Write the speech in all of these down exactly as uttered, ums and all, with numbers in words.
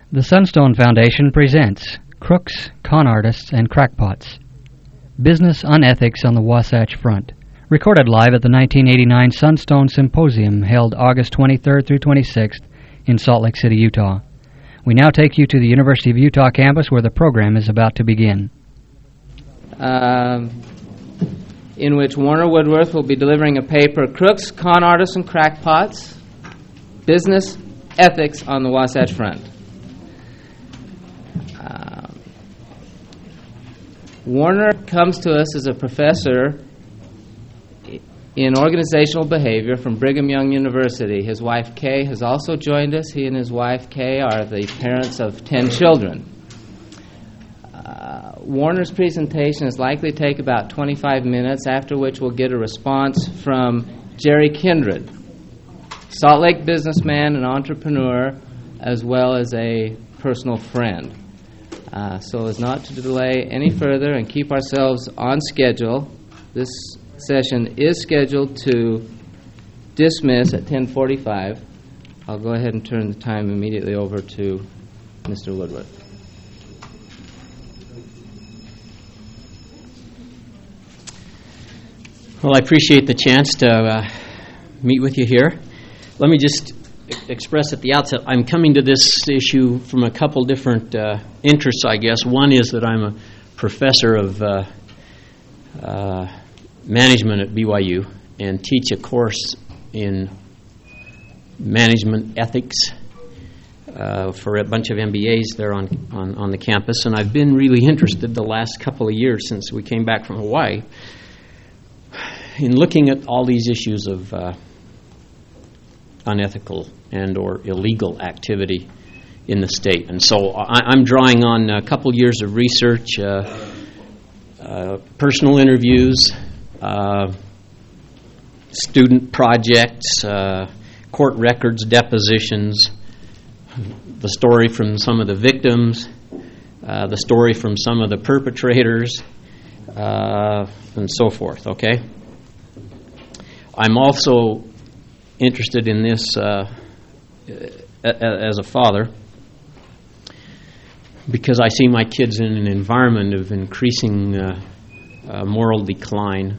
The Sunstone Foundation presents Crooks, Con Artists, and Crackpots. Business Unethics on the Wasatch Front. Recorded live at the nineteen eighty-nine Sunstone Symposium held August twenty-third through twenty-sixth in Salt Lake City, Utah. We now take you to the University of Utah campus where the program is about to begin. Um, in which Warner Woodworth will be delivering a paper, Crooks, Con Artists, and Crackpots, Business Ethics on the Wasatch Front. Uh, Warner comes to us as a professor in organizational behavior from Brigham Young University. His wife, Kay, has also joined us. He and his wife, Kay, are the parents of ten children. Uh, Warner's presentation is likely to take about twenty-five minutes, after which we'll get a response from Jerry Kindred, Salt Lake businessman and entrepreneur, as well as a personal friend. Uh, so as not to delay any further and keep ourselves on schedule, this session is scheduled to dismiss at ten forty-five. I'll go ahead and turn the time immediately over to Mister Woodworth. Well, I appreciate the chance to uh, meet with you here. Let me just express at the outset, I'm coming to this issue from a couple different uh, interests, I guess. One is that I'm a professor of uh, uh, management at B Y U and teach a course in management ethics uh, for a bunch of M B As there on, on, on the campus. And I've been really interested the last couple of years since we came back from Hawaii in looking at all these issues of uh, unethical and or illegal activity in the state. And so I, I'm drawing on a couple years of research, uh, uh, personal interviews, uh, student projects, uh, court records, depositions, the story from some of the victims, uh, the story from some of the perpetrators, uh, and so forth, okay? I'm also interested in this uh, as a father because I see my kids in an environment of increasing uh, uh, moral decline.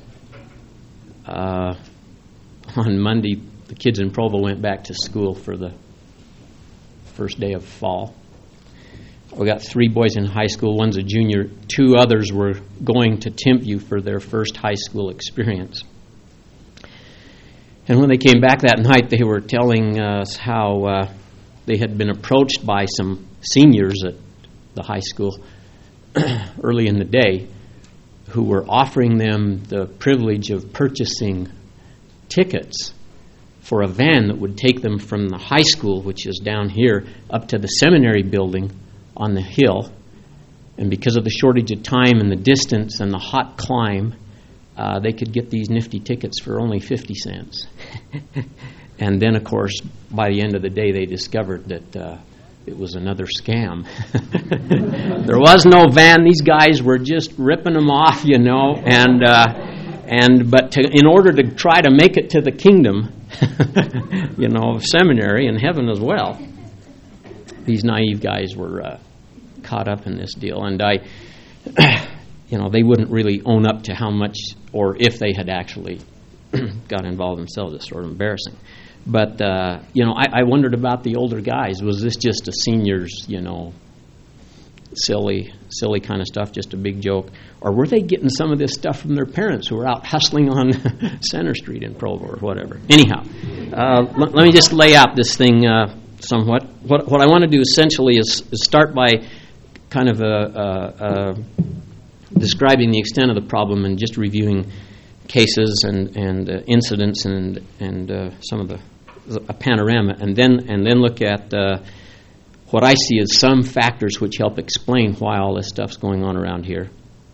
Uh, on Monday, the kids in Provo went back to school for the first day of fall. We got three boys in high school. One's a junior. Two others were going to Timpview for their first high school experience. And when they came back that night, they were telling us how uh, they had been approached by some seniors at the high school early in the day who were offering them the privilege of purchasing tickets for a van that would take them from the high school, which is down here, up to the seminary building on the hill. And because of the shortage of time and the distance and the hot climb, Uh, they could get these nifty tickets for only fifty cents. And then, of course, by the end of the day, they discovered that uh, it was another scam. There was no van. These guys were just ripping them off, you know. And uh, and but to, in order to try to make it to the kingdom, you know, of seminary and heaven as well, these naive guys were uh, caught up in this deal. And I... You know, they wouldn't really own up to how much or if they had actually got involved themselves. It's sort of embarrassing. But, uh, you know, I, I wondered about the older guys. Was this just a senior's, you know, silly, silly kind of stuff, just a big joke? Or were they getting some of this stuff from their parents who were out hustling on Center Street in Provo or whatever? Anyhow, uh, l- let me just lay out this thing uh, somewhat. What, what I want to do essentially is, is start by kind of a... a, a describing the extent of the problem and just reviewing cases and and uh, incidents and and uh, some of the a panorama, and then and then look at uh, what I see as some factors which help explain why all this stuff's going on around here,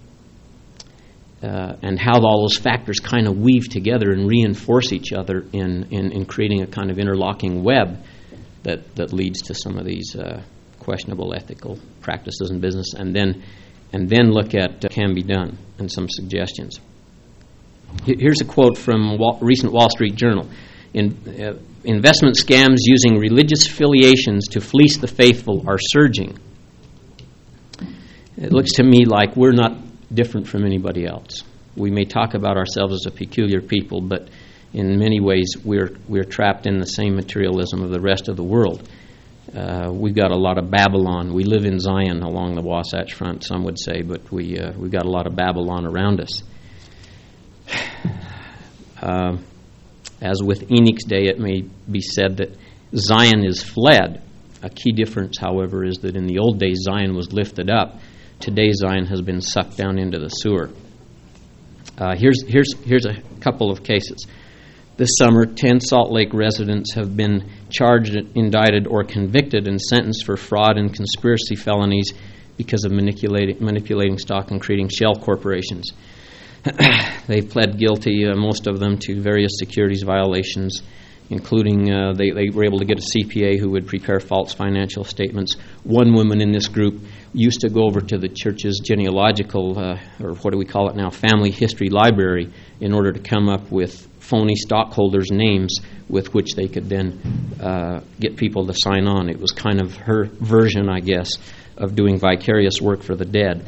uh, and how all those factors kind of weave together and reinforce each other in, in, in creating a kind of interlocking web that that leads to some of these uh, questionable ethical practices in business, and then. and then look at what uh, can be done and some suggestions. Here's a quote from a recent Wall Street Journal. In, uh, investment scams using religious affiliations to fleece the faithful are surging. It looks to me like we're not different from anybody else. We may talk about ourselves as a peculiar people, but in many ways we're we're trapped in the same materialism of the rest of the world. Uh, we've got a lot of Babylon. We live in Zion along the Wasatch Front, some would say, but we uh, we've got a lot of Babylon around us. Uh, as with Enoch's day, it may be said that Zion is fled. A key difference, however, is that in the old days Zion was lifted up. Today Zion has been sucked down into the sewer. Uh, here's here's here's a couple of cases. This summer, ten Salt Lake residents have been charged, indicted, or convicted and sentenced for fraud and conspiracy felonies because of manipulating, manipulating stock and creating shell corporations. They've pled guilty, uh, most of them, to various securities violations, including uh, they, they were able to get a C P A who would prepare false financial statements. One woman in this group used to go over to the church's genealogical, uh, or what do we call it now, family history library, in order to come up with phony stockholders' names with which they could then uh, get people to sign on. It was kind of her version, I guess, of doing vicarious work for the dead.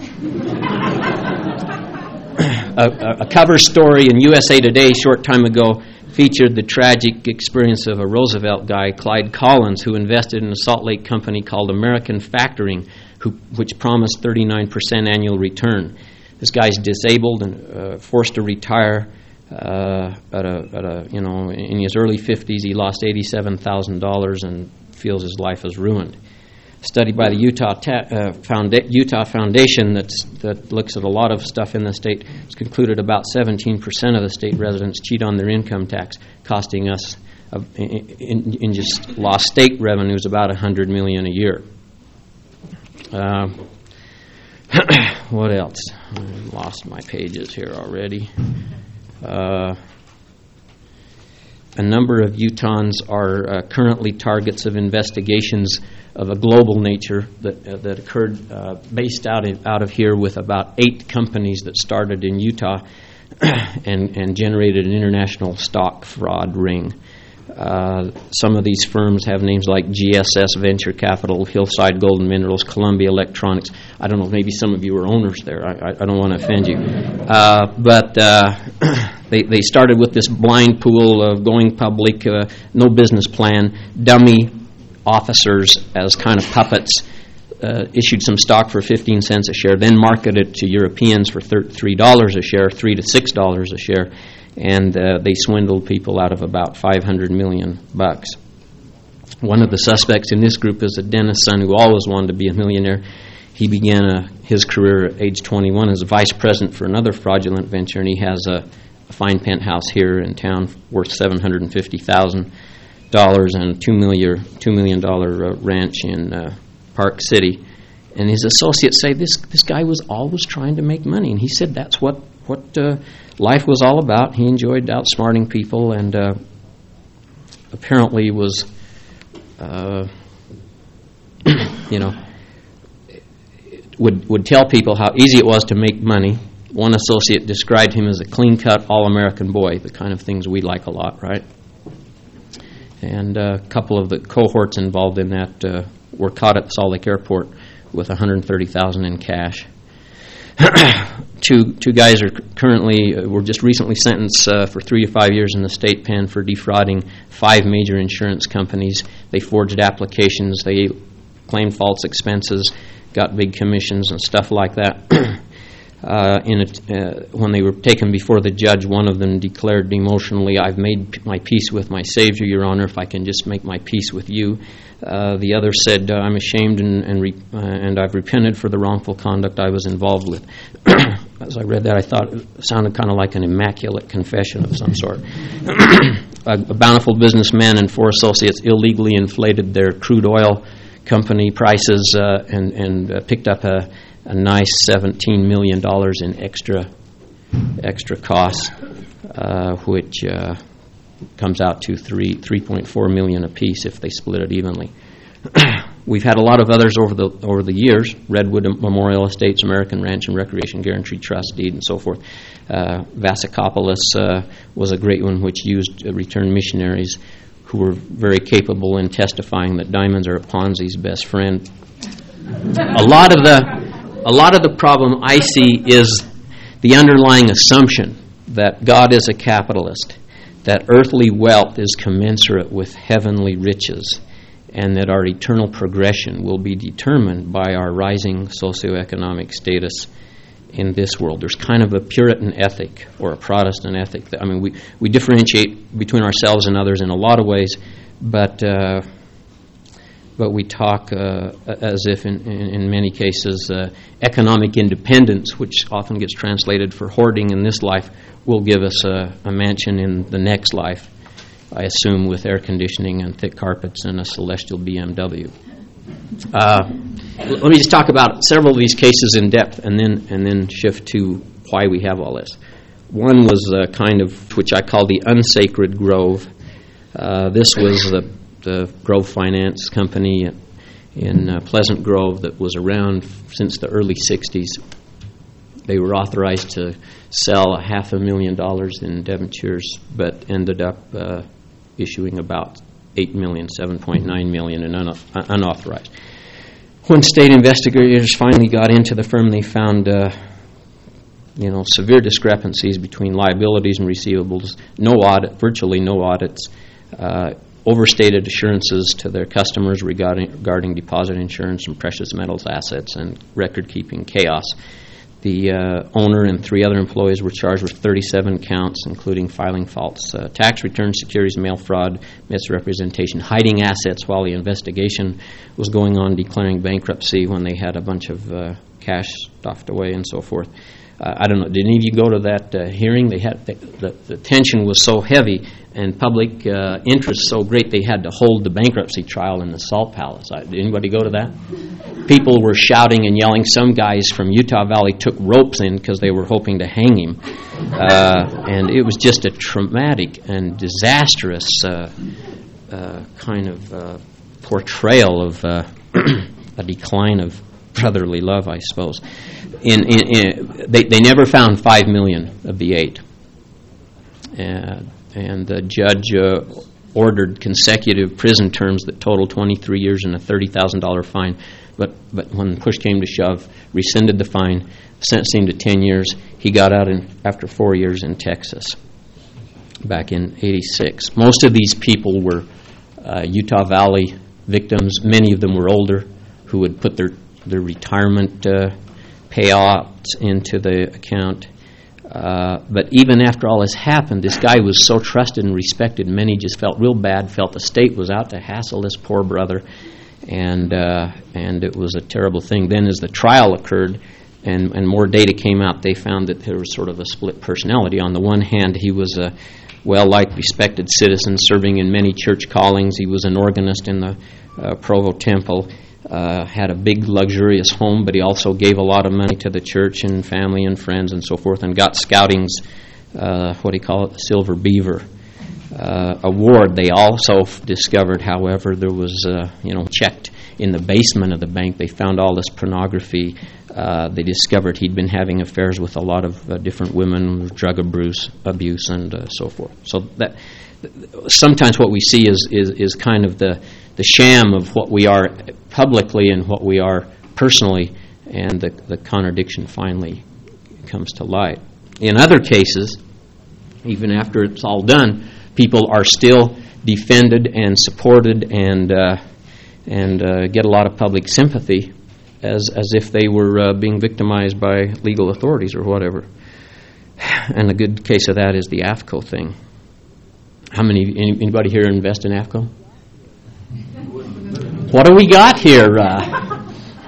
a, a cover story in U S A Today a short time ago featured the tragic experience of a Roosevelt guy, Clyde Collins, who invested in a Salt Lake company called American Factoring, who, which promised thirty-nine percent annual return. This guy's disabled and uh, forced to retire uh, at a, at a, you know, in his early fifties. He lost eighty-seven thousand dollars and feels his life is ruined. A study by the Utah Ta- uh, Founda- Utah Foundation that's, that looks at a lot of stuff in the state has concluded about seventeen percent of the state residents cheat on their income tax, costing us uh, in, in, in just lost state revenues about one hundred million dollars a year. Uh, what else? I lost my pages here already. Uh, a number of Utahns are uh, currently targets of investigations of a global nature that uh, that occurred uh, based out in, out of here with about eight companies that started in Utah and and generated an international stock fraud ring. Uh, some of these firms have names like G S S Venture Capital, Hillside Golden Minerals, Columbia Electronics. I don't know, maybe some of you are owners there. I, I, I don't want to offend you. Uh, but uh, they, they started with this blind pool of going public, uh, no business plan, dummy officers as kind of puppets, uh, issued some stock for fifteen cents a share, then marketed to Europeans for three dollars a share, three to six dollars a share. And uh, they swindled people out of about five hundred million bucks. One of the suspects in this group is a dentist's son who always wanted to be a millionaire. He began a, his career at age twenty-one as a vice president for another fraudulent venture, and he has a, a fine penthouse here in town worth seven hundred fifty thousand dollars and a two million dollars two million dollars uh, ranch in uh, Park City. And his associates say this this guy was always trying to make money, and he said that's what what uh, life was all about. He enjoyed outsmarting people, and uh, apparently was, uh, you know, would would tell people how easy it was to make money. One associate described him as a clean-cut, all-American boy, the kind of things we like a lot, right? And uh, a couple of the cohorts involved in that uh, were caught at the Salt Lake Airport with one hundred thirty thousand dollars in cash. two two guys are currently uh, were just recently sentenced uh, for three to five years in the state pen for defrauding five major insurance companies. They forged applications, they claimed false expenses, got big commissions and stuff like that. Uh, in a, uh, when they were taken before the judge, one of them declared emotionally, "I've made p- my peace with my Savior, Your Honor, if I can just make my peace with you." Uh, the other said, uh, "I'm ashamed and and, re- uh, and I've repented for the wrongful conduct I was involved with." As I read that, I thought it sounded kind of like an immaculate confession of some sort. a, a bountiful businessman and four associates illegally inflated their crude oil company prices uh, and, and uh, picked up a a nice seventeen million dollars in extra extra costs, uh, which uh, comes out to three three point four million apiece if they split it evenly. we've had a lot of others over the over the years: Redwood Memorial Estates, American Ranch and Recreation Guarantee Trust Deed, and so forth. Uh, Vasikopoulos uh, was a great one, which used uh, returned missionaries who were very capable in testifying that diamonds are a Ponzi's best friend. A lot of the a lot of the problem I see is the underlying assumption that God is a capitalist, that earthly wealth is commensurate with heavenly riches, and that our eternal progression will be determined by our rising socioeconomic status in this world. There's kind of a Puritan ethic or a Protestant ethic. I mean, we, we differentiate between ourselves and others in a lot of ways, but uh, but we talk uh, as if in, in, in many cases uh, economic independence, which often gets translated for hoarding in this life, will give us a, a mansion in the next life, I assume, with air conditioning and thick carpets and a celestial B M W. Uh, let me just talk about several of these cases in depth, and then and then shift to why we have all this. One was a kind of, which I call the unsacred grove. Uh, this was the, the Grove Finance Company in uh, Pleasant Grove that was around since the early sixties. They were authorized to sell a half a million dollars in debentures, but ended up uh, issuing about eight million, seven point nine million in un- unauthorized. When state investigators finally got into the firm, they found uh, you know, severe discrepancies between liabilities and receivables, no audit, virtually no audits, uh, overstated assurances to their customers regarding, regarding deposit insurance and precious metals assets, and record-keeping chaos. The uh, owner and three other employees were charged with thirty-seven counts, including filing false uh, tax returns, securities mail fraud, misrepresentation, hiding assets while the investigation was going on, declaring bankruptcy when they had a bunch of uh, cash stuffed away, and so forth. Uh, I don't know. Did any of you go to that uh, hearing? They had the, the, the tension was so heavy and public uh, interest so great they had to hold the bankruptcy trial in the Salt Palace. Uh, did anybody go to that? People were shouting and yelling. Some guys from Utah Valley took ropes in because they were hoping to hang him. Uh, and it was just a traumatic and disastrous uh, uh, kind of uh, portrayal of uh, a decline of brotherly love, I suppose. In, in, in, they, they never found five million of the eight. Uh, and the judge uh, ordered consecutive prison terms that totaled twenty-three years and a thirty thousand dollars fine. But but when push came to shove, rescinded the fine, sentenced him to ten years. He got out in, after four years in Texas, back in eighty-six. Most of these people were uh, Utah Valley victims. Many of them were older, who would put their, their retirement uh, payouts into the account. Uh, but even after all this happened, this guy was so trusted and respected, many just felt real bad, felt the state was out to hassle this poor brother, and uh, and it was a terrible thing. Then as the trial occurred and, and more data came out, they found that there was sort of a split personality. On the one hand, he was a well-liked, respected citizen serving in many church callings. He was an organist in the uh, Provo Temple. Uh, had a big luxurious home, but he also gave a lot of money to the church and family and friends and so forth, and got Scouting's, uh, what do you call it, the Silver Beaver uh, award. They also f- discovered, however, there was, uh, you know, checked in the basement of the bank. They found all this pornography. Uh, they discovered he'd been having affairs with a lot of uh, different women, drug abuse, abuse and uh, so forth. So that sometimes what we see is is, is kind of the the sham of what we are publicly and what we are personally, and the, the contradiction finally comes to light. In other cases, even after it's all done, people are still defended and supported and uh, and uh, get a lot of public sympathy as as if they were uh, being victimized by legal authorities or whatever. And a good case of that is the A F C O thing. How many, anybody here invest in A F C O? What do we got here? Uh,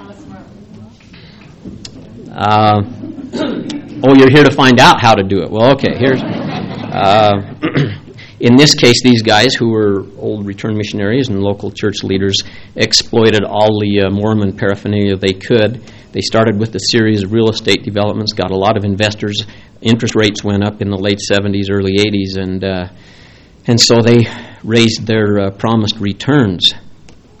uh, oh, you're here to find out how to do it. Well, okay, here's... Uh, in this case, these guys, who were old returned missionaries and local church leaders, exploited all the uh, Mormon paraphernalia they could. They started with a series of real estate developments, got a lot of investors. Interest rates went up in the late seventies, early eighties, and uh, and so they raised their uh, promised returns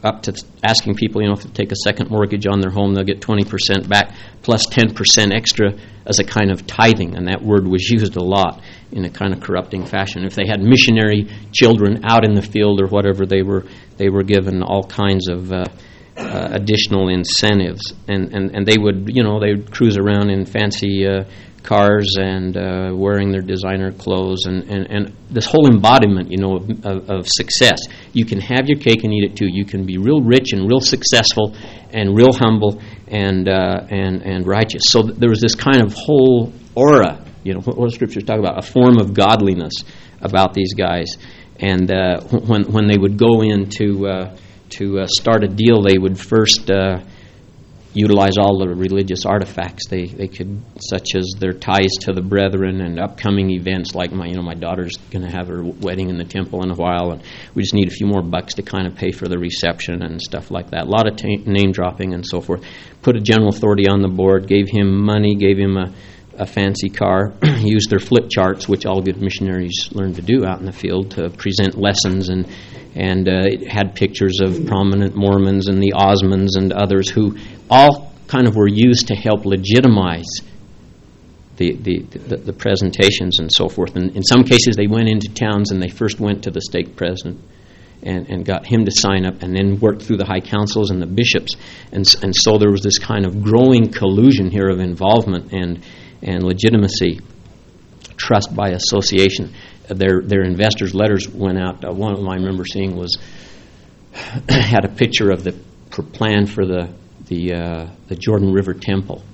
up to asking people, you know, if they take a second mortgage on their home, they'll get twenty percent back plus ten percent extra as a kind of tithing, and that word was used a lot in a kind of corrupting fashion. If they had missionary children out in the field or whatever, they were they were given all kinds of uh, uh, additional incentives, and, and, and they would, you know, they would cruise around in fancy uh, cars and uh, wearing their designer clothes, and, and, and this whole embodiment, you know, of, of, of success. You can have your cake and eat it too. You can be real rich and real successful and real humble and uh, and and righteous. So th- there was this kind of whole aura, you know, what, what scriptures talk about, a form of godliness about these guys. And uh, when when they would go in to uh, to uh, start a deal, they would first Uh, utilize all the religious artifacts they, they could, such as their ties to the brethren and upcoming events like my you know my daughter's going to have her wedding in the temple in a while, and we just need a few more bucks to kind of pay for the reception and stuff like that. A lot of ta- name dropping and so forth. Put a general authority on the board, gave him money, gave him a, a fancy car, used their flip charts, which all good missionaries learn to do out in the field, to present lessons, and and uh, it had pictures of prominent Mormons and the Osmonds and others who all kind of were used to help legitimize the the, the, the presentations and so forth. And in some cases, they went into towns and they first went to the stake president and, and got him to sign up, and then worked through the high councils and the bishops. And, and so there was this kind of growing collusion here of involvement and, and legitimacy, trust by association. Their their investors' letters went out. Uh, one of them I remember seeing was had a picture of the plan for the the uh, the Jordan River Temple,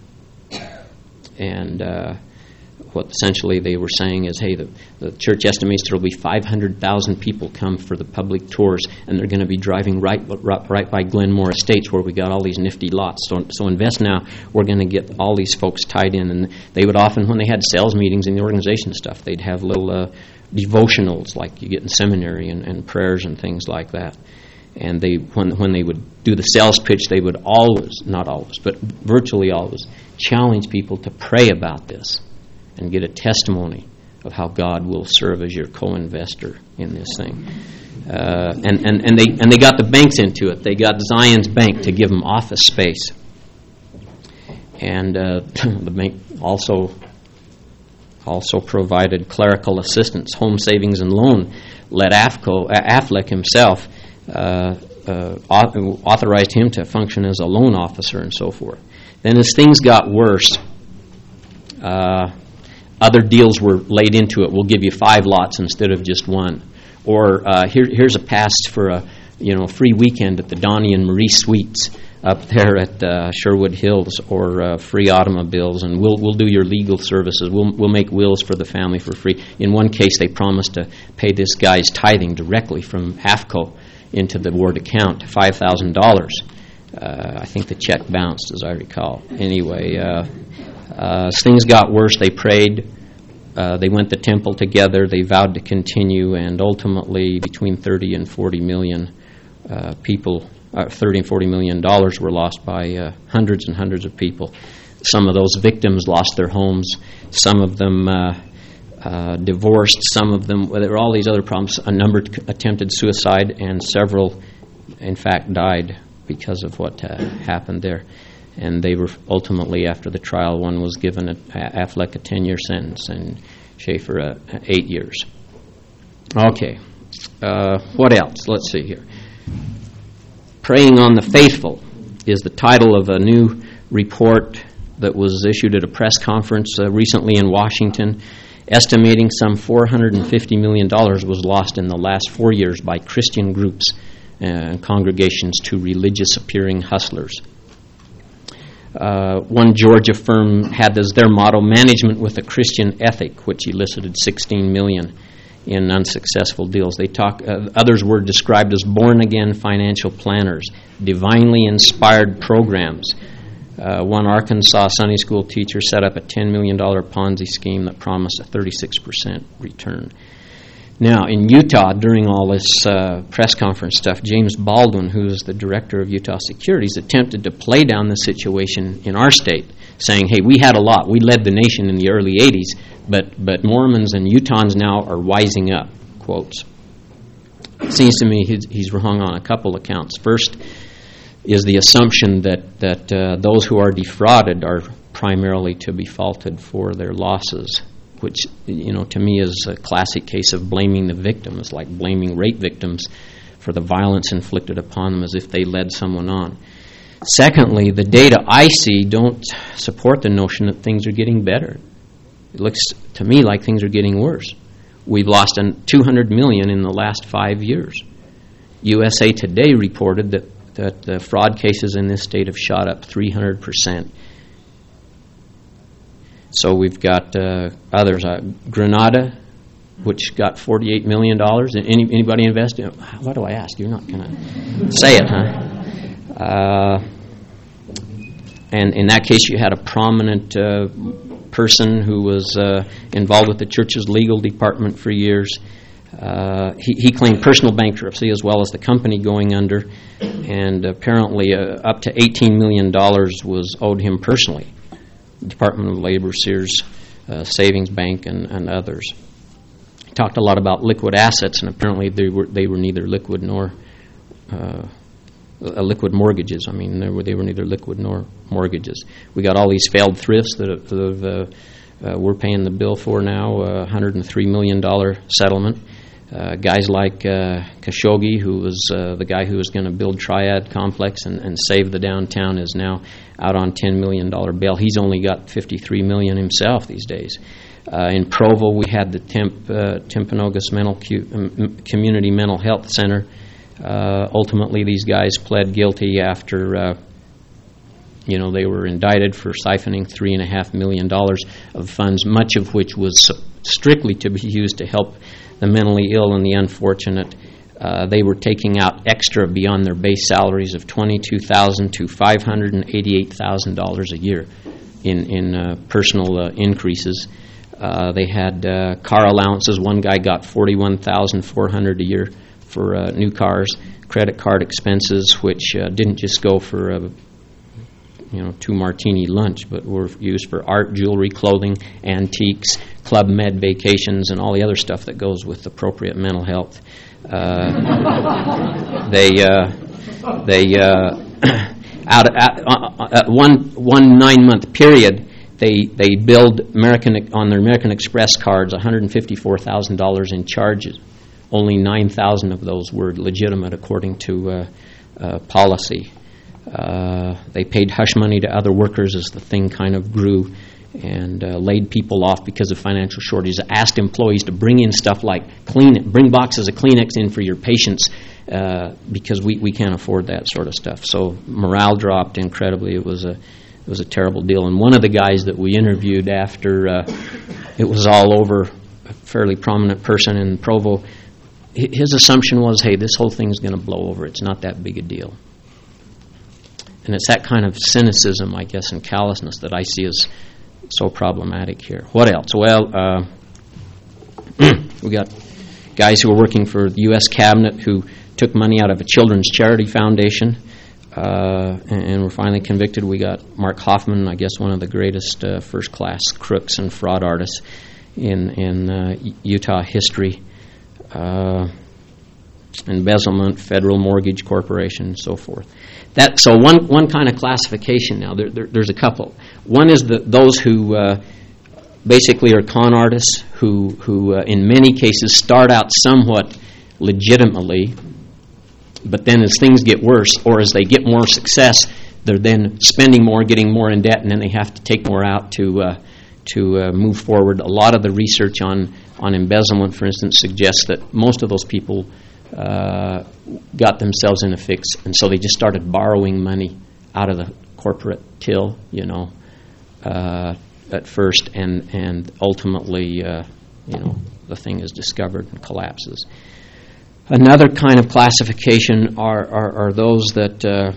and uh, what essentially they were saying is, hey, the, the church estimates there will be five hundred thousand people come for the public tours, and they're going to be driving right right, right by Glenmore Estates, where we got all these nifty lots. So, so invest now. We're going to get all these folks tied in, and they would often, when they had sales meetings in the organization stuff, they'd have little uh, devotionals like you get in seminary, and, and prayers and things like that. And they, when when they would do the sales pitch, they would always, not always, but virtually always, challenge people to pray about this and get a testimony of how God will serve as your co-investor in this thing. Uh, and, and, and they and they got the banks into it. They got Zion's Bank to give them office space. And uh, the bank also also provided clerical assistance, home savings and loan. Let AFCO, Affleck himself, uh, uh, authorized him to function as a loan officer and so forth. Then as things got worse, uh, other deals were laid into it. We'll give you five lots instead of just one. Or uh, here, here's a pass for a you know free weekend at the Donnie and Marie Suites up there at uh, Sherwood Hills, or uh, free automobiles, and we'll we'll do your legal services. We'll we'll make wills for the family for free. In one case, they promised to pay this guy's tithing directly from AFCO into the ward account, five thousand dollars. Uh, I think the check bounced, as I recall. Anyway, uh, uh, as things got worse, they prayed. Uh, they went to the temple together. They vowed to continue, and ultimately, between thirty and forty million uh, people. Uh, thirty and forty million dollars were lost by uh, hundreds and hundreds of people. Some of those victims lost their homes. Some of them uh, uh, divorced. Some of them, well, there were all these other problems. A number t- attempted suicide, and several, in fact, died because of what uh, happened there. And they were ultimately, after the trial, one was given a, Affleck a ten-year sentence, and Schaefer a, a eight years. Okay, uh, what else? Let's see here. Preying on the Faithful is the title of a new report that was issued at a press conference uh, recently in Washington, estimating some four hundred fifty million dollars was lost in the last four years by Christian groups and congregations to religious-appearing hustlers. Uh, one Georgia firm had as their motto, management with a Christian ethic, which elicited sixteen million dollars in unsuccessful deals. They talk. Uh, others were described as born-again financial planners, divinely inspired programs. Uh, one Arkansas Sunday school teacher set up a ten million dollars Ponzi scheme that promised a thirty-six percent return. Now, in Utah, during all this uh, press conference stuff, James Baldwin, who is the director of Utah Securities, attempted to play down the situation in our state, saying, hey, we had a lot. We led the nation in the early eighties, but, but Mormons and Utahns now are wising up, quotes. It seems to me he's, he's wrong on a couple of counts. First is the assumption that, that uh, those who are defrauded are primarily to be faulted for their losses, which, you know, to me is a classic case of blaming the victim. It's like blaming rape victims for the violence inflicted upon them as if they led someone on. Secondly, the data I see don't support the notion that things are getting better. It looks to me like things are getting worse. We've lost two hundred million dollars in the last five years. U S A Today reported that, that the fraud cases in this state have shot up three hundred percent. So we've got uh, others. Uh, Grenada, which got forty-eight million dollars. Any, anybody invest in? What do I ask? You're not going to say it, huh? Uh, and in that case, you had a prominent uh, person who was uh, involved with the church's legal department for years. Uh, he, he claimed personal bankruptcy as well as the company going under, and apparently uh, up to eighteen million dollars was owed him personally. Department of Labor, Sears uh, Savings Bank, and, and others. He talked a lot about liquid assets, and apparently they were they were neither liquid nor uh, uh, liquid mortgages. I mean, they were they were neither liquid nor mortgages. We got all these failed thrifts that, have, that have, uh, uh, we're paying the bill for now. A one hundred three million dollars settlement. Uh, guys like uh, Khashoggi, who was uh, the guy who was going to build Triad Complex and, and save the downtown, is now out on ten million dollars bail. He's only got fifty-three million dollars himself these days. Uh, in Provo, we had the Temp, uh, Timpanogos Mental Cu- um, Community Mental Health Center. Uh, ultimately, these guys pled guilty after, uh, you know, they were indicted for siphoning three and a half million dollars of funds, much of which was strictly to be used to help the mentally ill and the unfortunate. Uh, they were taking out extra beyond their base salaries of twenty-two thousand dollars to five hundred eighty-eight thousand dollars a year in, in uh, personal uh, increases. Uh, they had uh, car allowances. One guy got forty-one thousand four hundred dollars a year for uh, new cars. Credit card expenses, which uh, didn't just go for a you know, two martini lunch, but were used for art, jewelry, clothing, antiques, Club Med vacations, and all the other stuff that goes with appropriate mental health. Uh, they uh, they uh, out at, uh, at one one nine month period, they they billed American on their American Express cards one hundred fifty-four thousand dollars in charges. Only nine thousand of those were legitimate according to uh, uh, policy. Uh, they paid hush money to other workers as the thing kind of grew, and uh, laid people off because of financial shortages. Asked employees to bring in stuff like clean, bring boxes of Kleenex in for your patients uh, because we, we can't afford that sort of stuff. So morale dropped incredibly. It was a it was a terrible deal. And one of the guys that we interviewed after uh, it was all over, a fairly prominent person in Provo, his assumption was, hey, this whole thing's going to blow over. It's not that big a deal. And it's that kind of cynicism, I guess, and callousness that I see as so problematic here. What else? Well, uh, we got guys who were working for the U S cabinet who took money out of a children's charity foundation uh, and, and were finally convicted. We got Mark Hoffman, I guess one of the greatest uh, first-class crooks and fraud artists in, in uh, Utah history. Uh, embezzlement, Federal Mortgage Corporation, and so forth. That so one one kind of classification now. There, there, there's a couple. One is the those who uh, basically are con artists who who uh, in many cases start out somewhat legitimately, but then as things get worse or as they get more success, they're then spending more, getting more in debt, and then they have to take more out to uh, to uh, move forward. A lot of the research on on embezzlement, for instance, suggests that most of those people Uh, got themselves in a fix, and so they just started borrowing money out of the corporate till, you know, uh, at first, and and ultimately, uh, you know, the thing is discovered and collapses. Another kind of classification are are, are those that uh,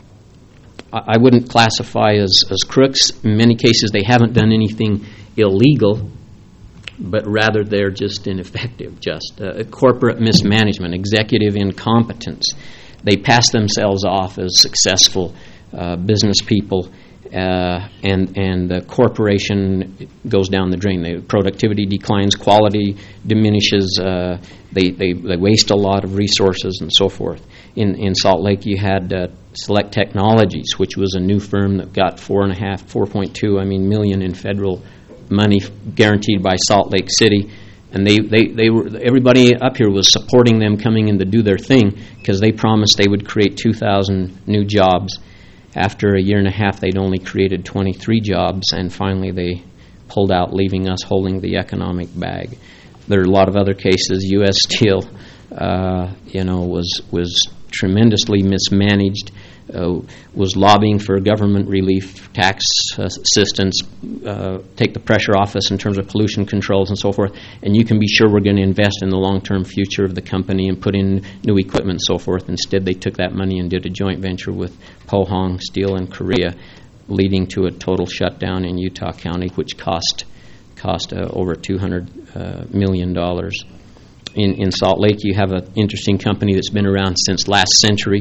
I, I wouldn't classify as as crooks. In many cases, they haven't done anything illegal, but rather they're just ineffective, just uh, corporate mismanagement, executive incompetence. They pass themselves off as successful uh, business people, uh, and and the corporation goes down the drain. The productivity declines, quality diminishes. Uh, they, they they waste a lot of resources and so forth. In in Salt Lake, you had uh, Select Technologies, which was a new firm that got four and a half, four point two, I mean, million in federal money guaranteed by Salt Lake City. And they, they, they were everybody up here was supporting them coming in to do their thing because they promised they would create two thousand new jobs. After a year and a half, they'd only created twenty-three jobs, and finally they pulled out, leaving us holding the economic bag. There are a lot of other cases. U S Steel, uh, you know, was was tremendously mismanaged. Uh, was lobbying for government relief, tax uh, assistance, uh, take the pressure off us in terms of pollution controls and so forth. And you can be sure we're going to invest in the long-term future of the company and put in new equipment and so forth. Instead, they took that money and did a joint venture with Pohang Steel in Korea, leading to a total shutdown in Utah County, which cost cost uh, over two hundred million dollars. In, in Salt Lake, you have an interesting company that's been around since last century.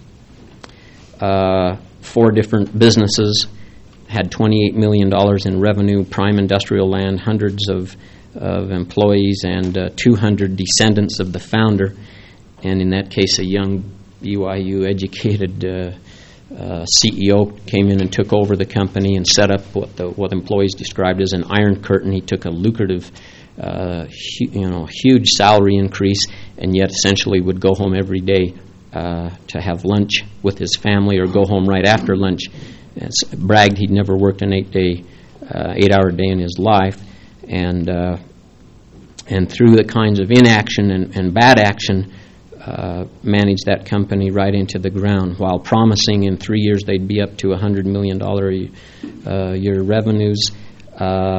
Uh, four different businesses, had twenty-eight million dollars in revenue, prime industrial land, hundreds of, of employees, and uh, two hundred descendants of the founder. And in that case, a young B Y U-educated uh, uh, C E O came in and took over the company and set up what the what employees described as an iron curtain. He took a lucrative, uh, hu- you know, huge salary increase, and yet essentially would go home every day Uh, to have lunch with his family or go home right after lunch. And bragged he'd never worked an eight-day, uh, eight-hour day in his life, and uh, and through the kinds of inaction and, and bad action, uh, managed that company right into the ground while promising in three years they'd be up to one hundred million dollars a uh, year revenues. Uh,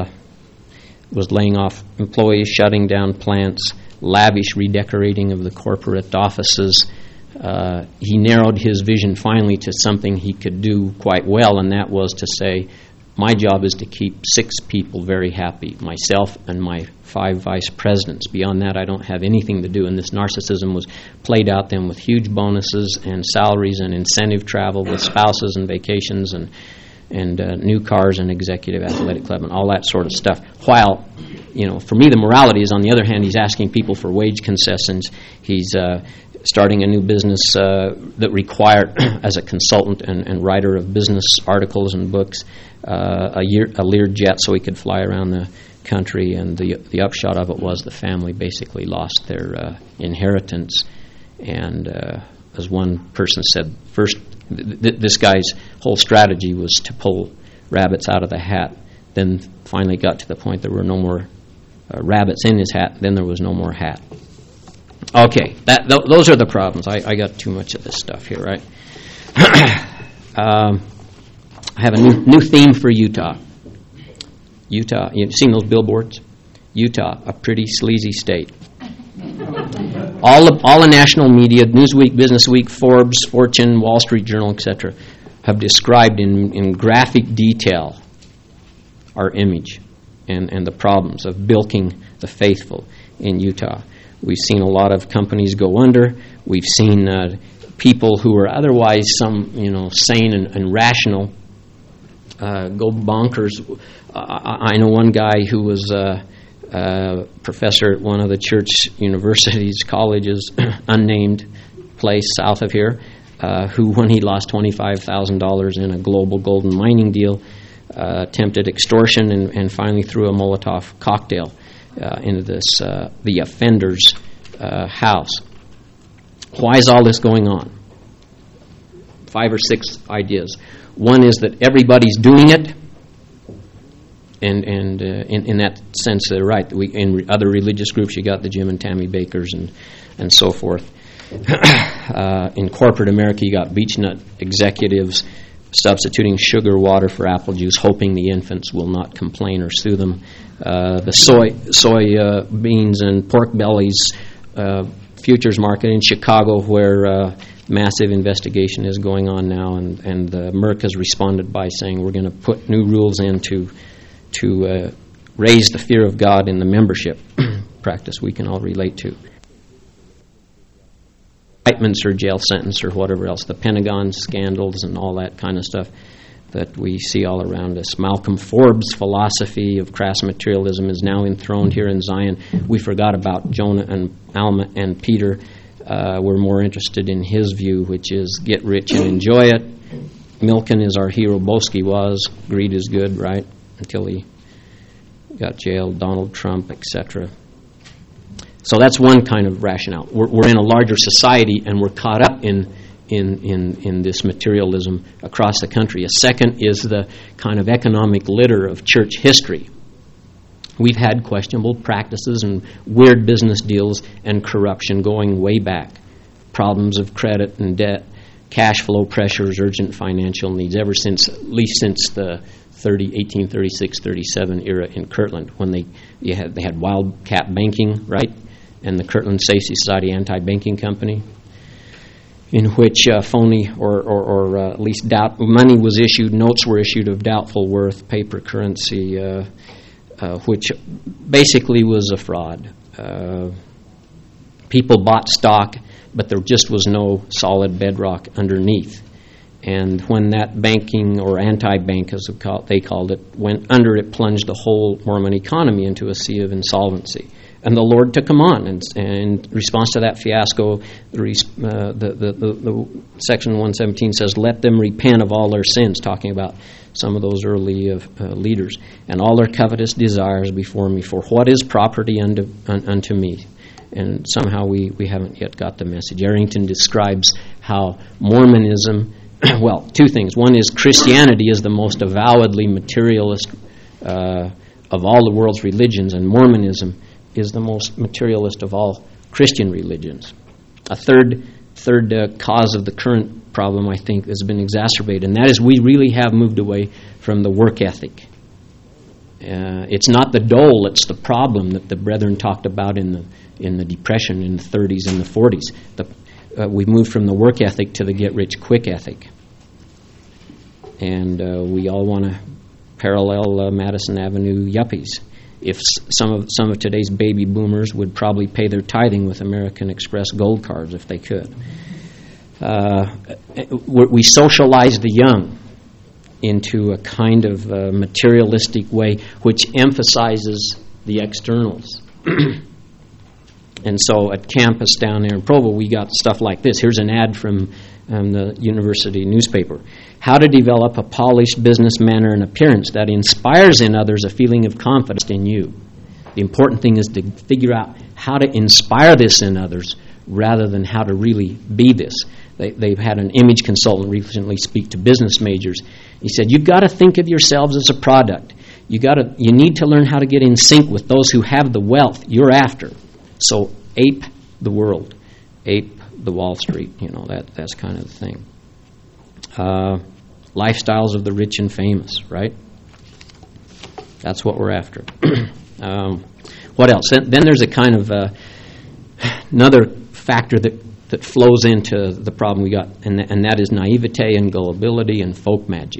was laying off employees, shutting down plants, lavish redecorating of the corporate offices. Uh, he narrowed his vision finally to something he could do quite well, and that was to say, my job is to keep six people very happy, myself and my five vice presidents. Beyond that, I don't have anything to do. And this narcissism was played out then with huge bonuses and salaries and incentive travel with spouses and vacations and and uh, new cars and executive athletic club and all that sort of stuff. While, you know, for me, the morality is, on the other hand, he's asking people for wage concessions. He's uh, starting a new business uh, that required, as a consultant and, and writer of business articles and books, uh, a, year, a Lear jet so he could fly around the country. And the the upshot of it was the family basically lost their uh, inheritance. And uh, as one person said, first, th- th- this guy's whole strategy was to pull rabbits out of the hat. Then finally got to the point there were no more uh, rabbits in his hat. Then there was no more hat. Okay, that th- those are the problems. I, I got too much of this stuff here, right? um, I have a new new theme for Utah. Utah, you've seen those billboards? Utah, a pretty sleazy state. All the, all the national media, Newsweek, Business Week, Forbes, Fortune, Wall Street Journal, et cetera, have described in, in graphic detail our image and, and the problems of bilking the faithful in Utah. We've seen a lot of companies go under. We've seen uh, people who are otherwise some, you know, sane and, and rational uh, go bonkers. Uh, I, I know one guy who was uh, a professor at one of the church universities, colleges, unnamed place south of here, uh, who, when he lost twenty-five thousand dollars in a global golden mining deal, uh, attempted extortion and, and finally threw a Molotov cocktail Uh, into this uh, the offender's uh, house. Why is all this going on? Five or six ideas. One is that everybody's doing it, and and uh, in, in that sense, they're right. We, in re- other religious groups, you got the Jim and Tammy Bakers and and so forth. uh, in corporate America, you got beech nut executives substituting sugar water for apple juice, hoping the infants will not complain or sue them. Uh, the soy soy uh, beans and pork bellies uh, futures market in Chicago, where uh, massive investigation is going on now, and and uh, Merck has responded by saying we're going to put new rules in to to uh, raise the fear of God in the membership practice we can all relate to. Indictments or jail sentence or whatever else, the Pentagon scandals and all that kind of stuff. that we see all around us. Malcolm Forbes' philosophy of crass materialism is now enthroned here in Zion. We forgot about Jonah and Alma and Peter. Uh, we're more interested in his view, which is get rich and enjoy it. Milken is our hero. Boski was. Greed is good, right? Until he got jailed. Donald Trump, et cetera. So that's one kind of rationale. We're, we're in a larger society, and we're caught up in, in, in, in this materialism across the country. A second is the kind of economic litter of church history. We've had questionable practices and weird business deals and corruption going way back. Problems of credit and debt, cash flow pressures, urgent financial needs, ever since, at least since the eighteen thirty-six thirty-seven era in Kirtland, when they you had, they had wildcat banking, right? And the Kirtland Stacey Society Anti-Banking Company, in which uh, phony or, or, or uh, at least doubt money was issued, notes were issued of doubtful worth, paper currency, uh, uh, which basically was a fraud. Uh, people bought stock, but there just was no solid bedrock underneath. And when that banking, or anti-bank as they called it, went under, it plunged the whole Mormon economy into a sea of insolvency. And the Lord took them on. And, and in response to that fiasco, the, uh, the, the, the, the Section one seventeen says, let them repent of all their sins, talking about some of those early uh, uh, leaders, and all their covetous desires before me, for what is property unto, un, unto me? And somehow we, we haven't yet got the message. Arrington describes how Mormonism, well, two things. One is Christianity is the most avowedly materialist uh, of all the world's religions, and Mormonism is the most materialist of all Christian religions. A third third uh, cause of the current problem, I think, has been exacerbated, and that is we really have moved away from the work ethic. Uh, it's not the dole, it's the problem that the brethren talked about in the in the Depression in the thirties and the forties. The, uh, we've moved from the work ethic to the get-rich-quick ethic. And uh, we all want to parallel uh, Madison Avenue yuppies. If some of some of today's baby boomers would probably pay their tithing with American Express gold cards if they could. Uh, we socialize the young into a kind of uh, materialistic way which emphasizes the externals. And so at campus down there in Provo, we got stuff like this. Here's an ad from um, the university newspaper. How to develop a polished business manner and appearance that inspires in others a feeling of confidence in you. The important thing is to figure out how to inspire this in others rather than how to really be this. They, they've had an image consultant recently speak to business majors. He said, you've got to think of yourselves as a product. You got to, you need to learn how to get in sync with those who have the wealth you're after. So ape the world, ape the Wall Street, you know, that that's kind of the thing. Uh, lifestyles of the rich and famous, right? That's what we're after. um, what else? Then, then there's a kind of uh, another factor that, that flows into the problem we got, and, th- and that is naivete and gullibility and folk magic.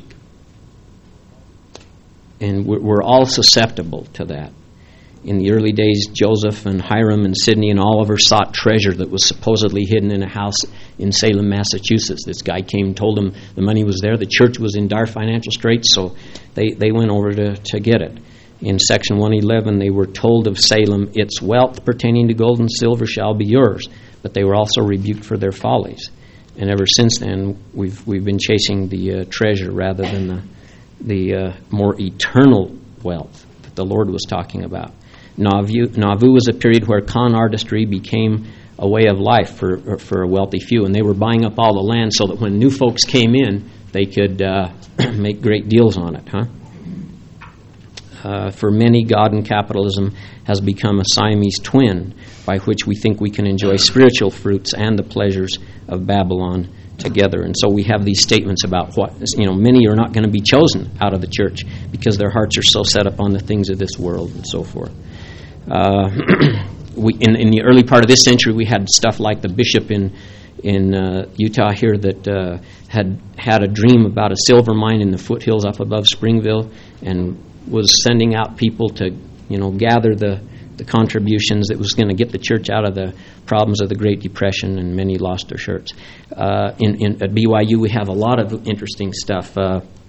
And we're, we're all susceptible to that. In the early days, Joseph and Hiram and Sidney and Oliver sought treasure that was supposedly hidden in a house in Salem, Massachusetts. This guy came and told them the money was there. The church was in dire financial straits, so they, they went over to, to get it. In section one eleven, they were told of Salem, its wealth pertaining to gold and silver shall be yours. But they were also rebuked for their follies. And ever since then, we've we've been chasing the uh, treasure rather than the, the uh, more eternal wealth that the Lord was talking about. Nauvoo, Nauvoo was a period where con artistry became a way of life for for a wealthy few, and they were buying up all the land so that when new folks came in, they could uh, make great deals on it. Huh? Uh, for many, God and capitalism has become a Siamese twin by which we think we can enjoy spiritual fruits and the pleasures of Babylon together. And so we have these statements about what, you know, many are not going to be chosen out of the church because their hearts are so set up on the things of this world and so forth. Uh, we, in, in the early part of this century, we had stuff like the bishop in in uh, Utah here that uh, had had a dream about a silver mine in the foothills up above Springville, and was sending out people to, you know, gather the, the contributions that was going to get the church out of the problems of the Great Depression, and many lost their shirts. Uh, in, in at B Y U, we have a lot of interesting stuff. Uh,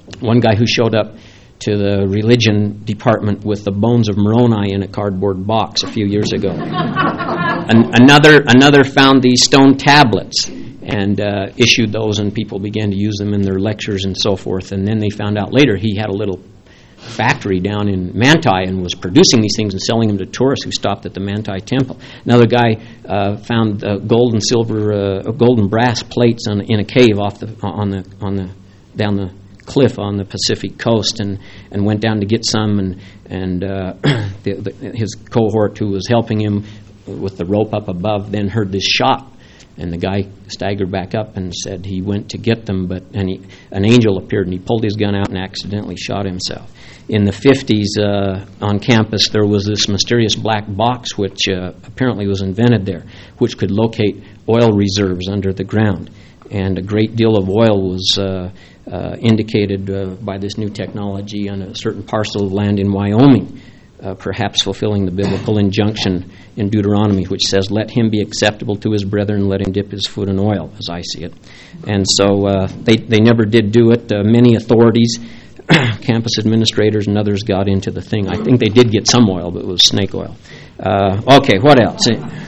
one guy who showed up to the religion department with the bones of Moroni in a cardboard box a few years ago. An- another another found these stone tablets and uh, issued those, and people began to use them in their lectures and so forth. And then they found out later he had a little factory down in Manti and was producing these things and selling them to tourists who stopped at the Manti Temple. Another guy uh, found uh, gold and silver, uh, gold and brass plates on, in a cave off the on the on the down the cliff on the Pacific coast, and, and went down to get some, and and uh, the, the, his cohort who was helping him with the rope up above then heard this shot, and the guy staggered back up and said he went to get them, but and he, an angel appeared and he pulled his gun out and accidentally shot himself. In the fifties, uh, on campus, there was this mysterious black box which uh, apparently was invented there, which could locate oil reserves under the ground, and a great deal of oil was uh, uh, indicated uh, by this new technology on a certain parcel of land in Wyoming, uh, perhaps fulfilling the biblical injunction in Deuteronomy, which says, "Let him be acceptable to his brethren, let him dip his foot in oil," as I see it. And so uh, they, they never did do it. Uh, many authorities, campus administrators and others got into the thing. I think they did get some oil, but it was snake oil. Uh, okay, what else?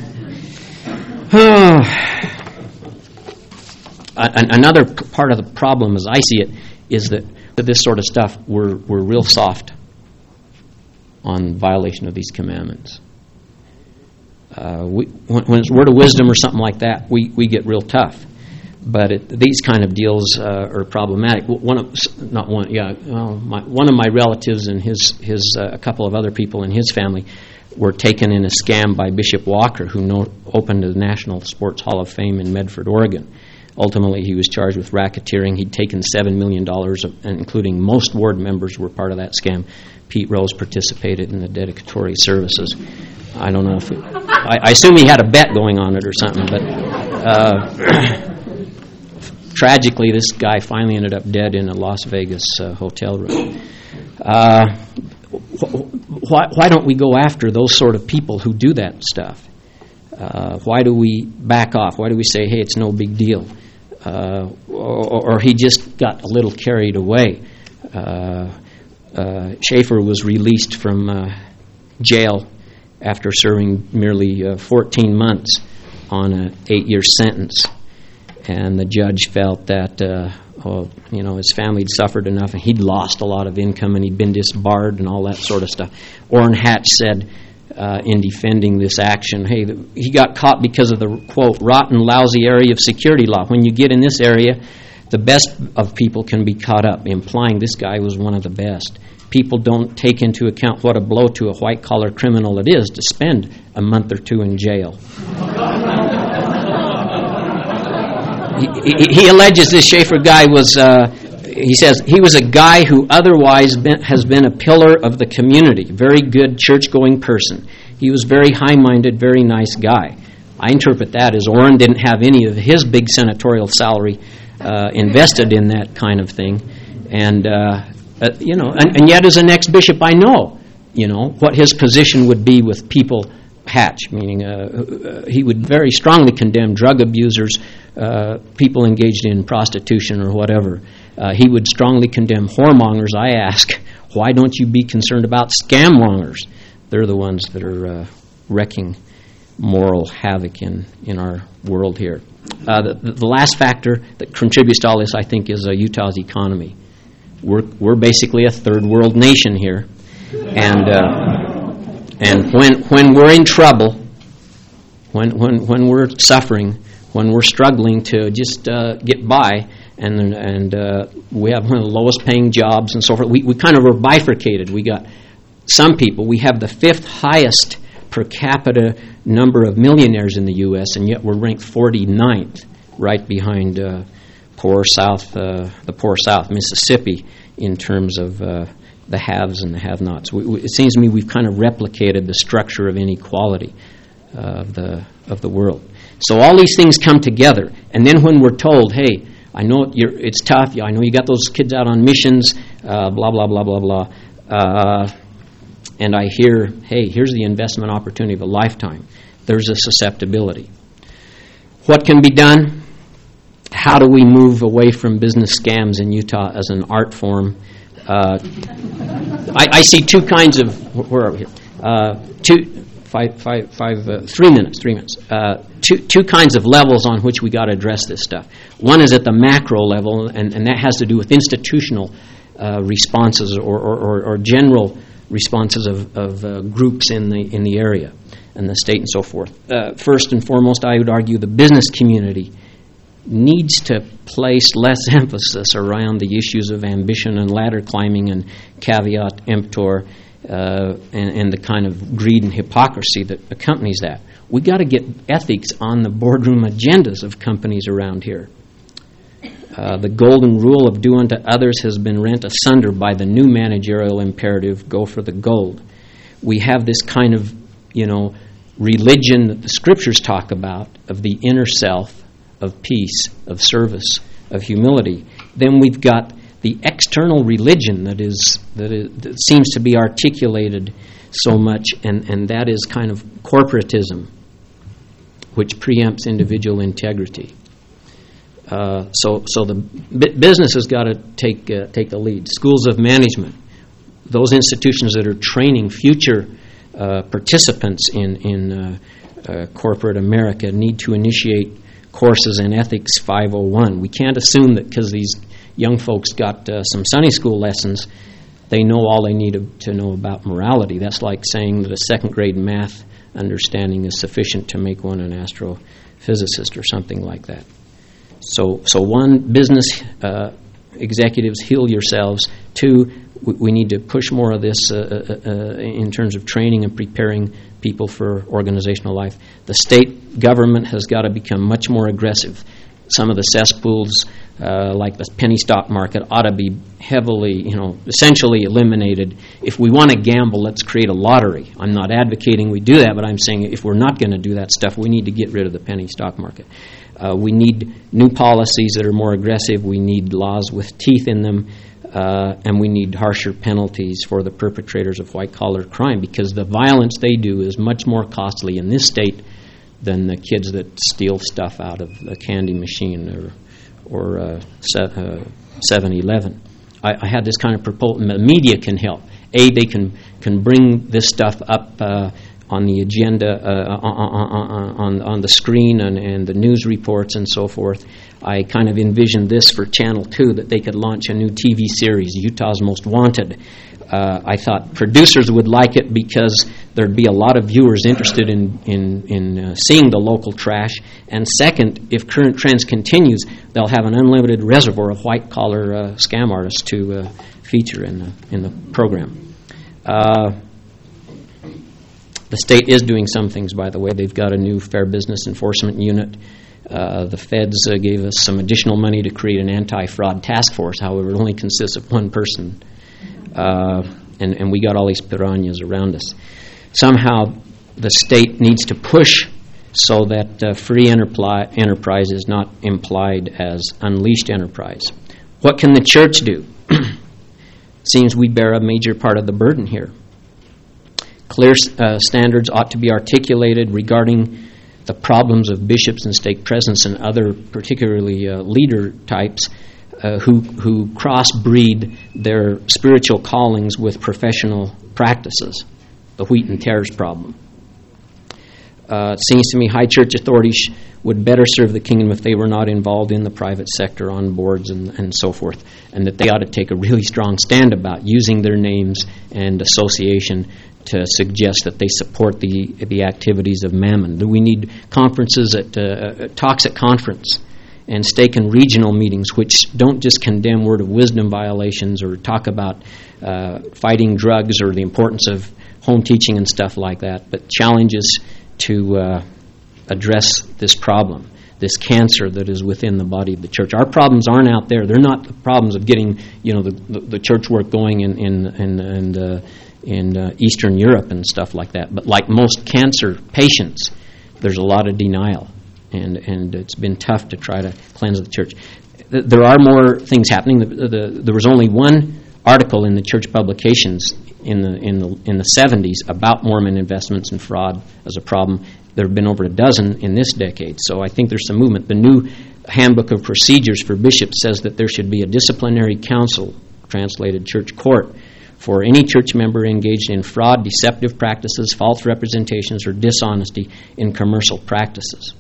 Another part of the problem, as I see it, is that this sort of stuff, we're, we're real soft on violation of these commandments. Uh, we, when, when it's word of wisdom or something like that, we, we get real tough. But it, these kind of deals uh, are problematic. One of, not one, yeah, well, my, one of my relatives and his, his uh, a couple of other people in his family were taken in a scam by Bishop Walker, who no, opened the National Sports Hall of Fame in Medford, Oregon. Ultimately, he was charged with racketeering. He'd taken seven million dollars, including most ward members were part of that scam. Pete Rose participated in the dedicatory services. I don't know if it, I, I assume he had a bet going on it or something, but uh, tragically, this guy finally ended up dead in a Las Vegas uh, hotel room. Uh, wh- why, why don't we go after those sort of people who do that stuff? Uh, why do we back off? Why do we say, hey, it's no big deal? Uh, or, or he just got a little carried away. Uh, uh, Schaefer was released from uh, jail after serving merely uh, fourteen months on an eight-year sentence. And the judge felt that, uh, oh, you know, his family had suffered enough, and he'd lost a lot of income, and he'd been disbarred and all that sort of stuff. Orrin Hatch said, Uh, in defending this action, hey, the, he got caught because of the, quote, rotten, lousy area of security law. When you get in this area, the best of people can be caught up, implying this guy was one of the best. People don't take into account what a blow to a white-collar criminal it is to spend a month or two in jail. he, he, he alleges this Schaefer guy was... Uh, He says, he was a guy who otherwise been, has been a pillar of the community, very good church-going person. He was very high-minded, very nice guy. I interpret that as Orrin didn't have any of his big senatorial salary uh, invested in that kind of thing. And, uh, uh, you know, and, and yet as an ex-bishop, I know, you know, what his position would be with people, Hatch, meaning uh, uh, he would very strongly condemn drug abusers, uh, people engaged in prostitution or whatever. Uh, he would strongly condemn whoremongers. I ask, why don't you be concerned about scammongers? They're the ones that are uh, wrecking moral havoc in, in our world here. Uh, the, the last factor that contributes to all this, I think, is uh, Utah's economy. We're we're basically a third world nation here, and uh, and when when we're in trouble, when when when we're suffering, when we're struggling to just uh, get by. And and uh, we have one of the lowest paying jobs and so forth. We we kind of are bifurcated. We got some people. We have the fifth highest per capita number of millionaires in the U S, and yet we're ranked forty-ninth, right behind uh, poor South, uh, the poor South, Mississippi, in terms of uh, the haves and the have-nots. We, we, it seems to me we've kind of replicated the structure of inequality uh, of the of the world. So all these things come together, and then when we're told, hey, I know you're, it's tough. I know you got those kids out on missions, uh, blah, blah, blah, blah, blah. Uh, and I hear, hey, here's the investment opportunity of a lifetime. There's a susceptibility. What can be done? how do we move away from business scams in Utah as an art form? Uh, I, I see two kinds of, where are we here? Uh, two, five, five, five, uh, three minutes, three minutes. Uh, two, two kinds of levels on which we got to address this stuff. One is at the macro level, and, and that has to do with institutional uh, responses or, or, or, or general responses of, of uh, groups in the in the area and the state and so forth. Uh, first and foremost, I would argue the business community needs to place less emphasis around the issues of ambition and ladder climbing and caveat emptor uh, and, and the kind of greed and hypocrisy that accompanies that. We got to get ethics on the boardroom agendas of companies around here. Uh, the golden rule of do unto others has been rent asunder by the new managerial imperative, go for the gold. We have this kind of, you know, religion that the scriptures talk about of the inner self, of peace, of service, of humility. Then we've got the external religion that is that, is, that seems to be articulated so much, and, and that is kind of corporatism, which preempts individual integrity. Uh, so, so the b- business has got to take uh, take the lead. Schools of management, those institutions that are training future uh, participants in in uh, uh, corporate America, need to initiate courses in Ethics five oh one. We can't assume that because these young folks got uh, some Sunday school lessons, they know all they need to, to know about morality. That's like saying that a second grade math understanding is sufficient to make one an astrophysicist or something like that. So, so one, business uh, executives, heal yourselves. Two, we, we need to push more of this uh, uh, uh, in terms of training and preparing people for organizational life. The state government has got to become much more aggressive. Some of the cesspools, uh, like the penny stock market, ought to be heavily, you know, essentially eliminated. If we want to gamble, let's create a lottery. I'm not advocating we do that, but I'm saying if we're not going to do that stuff, we need to get rid of the penny stock market. Uh, we need new policies that are more aggressive. We need laws with teeth in them. Uh, and we need harsher penalties for the perpetrators of white-collar crime, because the violence they do is much more costly in this state than the kids that steal stuff out of a candy machine or or uh, seven eleven. I, I had this kind of proposal. The media can help. A, they can, can bring this stuff up uh, on the agenda, uh, on, on, on the screen and, and the news reports and so forth. I kind of envisioned this for Channel two, that they could launch a new T V series, Utah's Most Wanted. Uh, I thought producers would like it because there'd be a lot of viewers interested in, in, in uh, seeing the local trash. And second, if current trends continues, they'll have an unlimited reservoir of white-collar uh, scam artists to uh, feature in the, in the program. Uh, the state is doing some things, by the way. They've got a new Fair Business Enforcement Unit. Uh, the feds uh, gave us some additional money to create an anti-fraud task force. However, it only consists of one person. Uh, and, and we got all these piranhas around us. Somehow the state needs to push so that uh, free enterpli- enterprise is not implied as unleashed enterprise. What can the church do? Seems we bear a major part of the burden here. Clear uh, standards ought to be articulated regarding the problems of bishops and stake presence and other particularly uh, leader types uh, who who crossbreed their spiritual callings with professional practices, the wheat and tares problem. Uh, it seems to me high church authorities would better serve the kingdom if they were not involved in the private sector on boards and, and so forth, and that they ought to take a really strong stand about using their names and association to suggest that they support the the activities of mammon. Do we need conferences at uh, talks at conference and stake and regional meetings which don't just condemn word of wisdom violations or talk about uh, fighting drugs or the importance of home teaching and stuff like that, but challenges to uh, address this problem, this cancer that is within the body of the church. Our problems aren't out there. They're not the problems of getting, you know, the, the, the church work going in in in, in uh, in uh, Eastern Europe and stuff like that. But like most cancer patients, there's a lot of denial, and, and it's been tough to try to cleanse the church. Th- there are more things happening. The, the, there was only one article in the church publications in the in the in the seventies about Mormon investments and fraud as a problem. There have been over a dozen in this decade, so I think there's some movement. The new Handbook of Procedures for Bishops says that there should be a disciplinary council, translated church court, for any church member engaged in fraud, deceptive practices, false representations, or dishonesty in commercial practices.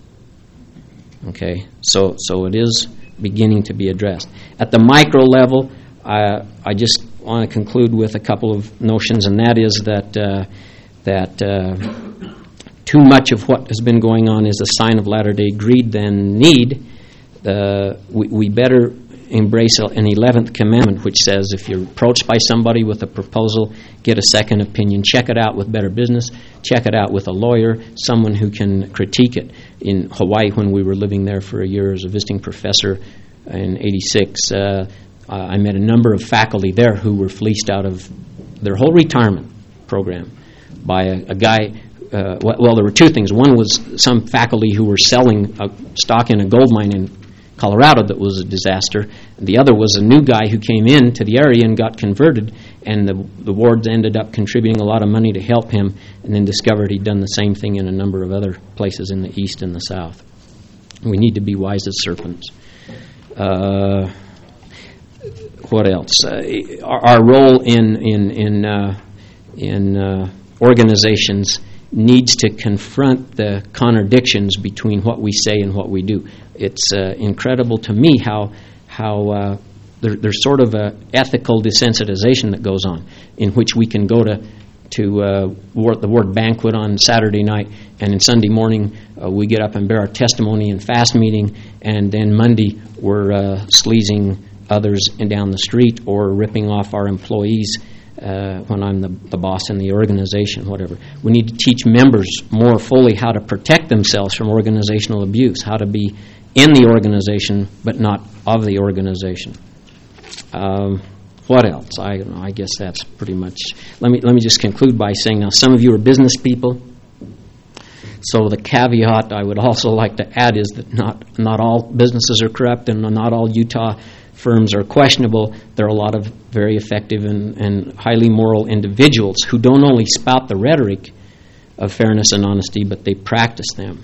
Okay, so so it is beginning to be addressed. At the micro level, I, I just want to conclude with a couple of notions, and that is that uh, that uh, too much of what has been going on is a sign of latter-day greed than need. Uh, we, we better embrace an eleventh commandment, which says if you're approached by somebody with a proposal, get a second opinion. Check it out with Better Business. Check it out with a lawyer, someone who can critique it. In Hawaii, when we were living there for a year as a visiting professor in eighty-six, uh, I met a number of faculty there who were fleeced out of their whole retirement program by a, a guy. Uh, well, there were two things. One was some faculty who were selling a stock in a gold mine in Colorado that was a disaster. The other was a new guy who came in to the area and got converted, and the, the wards ended up contributing a lot of money to help him, and then discovered he'd done the same thing in a number of other places in the east and the south. We need to be wise as serpents. Uh, what else? Uh, our, our role in in in uh, in uh, organizations needs to confront the contradictions between what we say and what we do. It's uh, incredible to me how how uh, there, there's sort of a ethical desensitization that goes on, in which we can go to to uh, word, the word banquet on Saturday night, and then Sunday morning uh, we get up and bear our testimony in fast meeting, and then Monday we're uh, sleazing others in down the street or ripping off our employees uh, when I'm the, the boss in the organization, whatever. We need to teach members more fully how to protect themselves from organizational abuse, how to be in the organization but not of the organization. Um, what else? I don't know. I guess that's pretty much. Let me let me just conclude by saying, now some of you are business people, so the caveat I would also like to add is that not not all businesses are corrupt and not all Utah firms are questionable. There are a lot of very effective and, and highly moral individuals who don't only spout the rhetoric of fairness and honesty, but they practice them.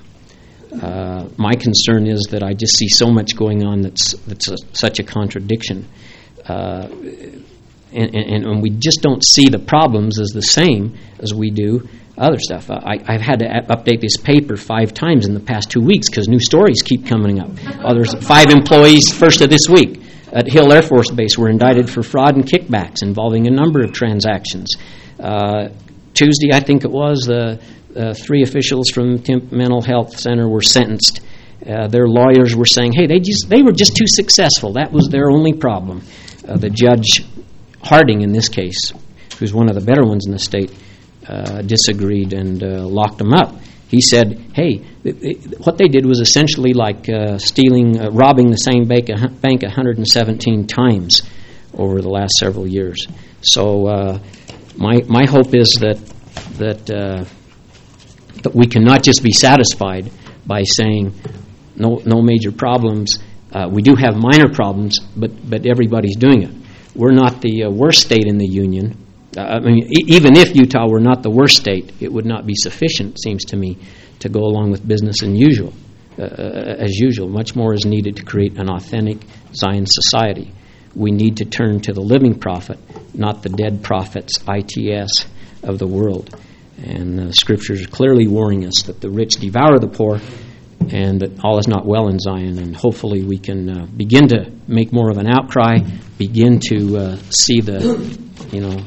Uh, my concern is that I just see so much going on that's that's a, such a contradiction, uh, and, and, and we just don't see the problems as the same as we do other stuff. I, I've had to update this paper five times in the past two weeks because new stories keep coming up. Oh, there's five employees first of this week at Hill Air Force Base were indicted for fraud and kickbacks involving a number of transactions. Uh, Tuesday, I think it was, the uh, three officials from Temp Mental Health Center were sentenced. Uh, their lawyers were saying, hey, they just they were just too successful. That was their only problem. Uh, the judge, Harding in this case, who's one of the better ones in the state, uh, disagreed and uh, locked them up. He said, hey, it, it, what they did was essentially like uh, stealing, uh, robbing the same bank, uh, bank one hundred seventeen times over the last several years. So uh, my my hope is that that uh, that we cannot just be satisfied by saying no no major problems. Uh, we do have minor problems, but but everybody's doing it. We're not the uh, worst state in the union. Uh, I mean, e- even if Utah were not the worst state, it would not be sufficient, seems to me, to go along with business as usual. Uh, as usual, much more is needed to create an authentic Zion society. We need to turn to the living prophet, not the dead prophets, I T S, of the world. And the Scriptures are clearly warning us that the rich devour the poor, and that all is not well in Zion. And hopefully we can uh, begin to make more of an outcry, begin to uh, see the, you know,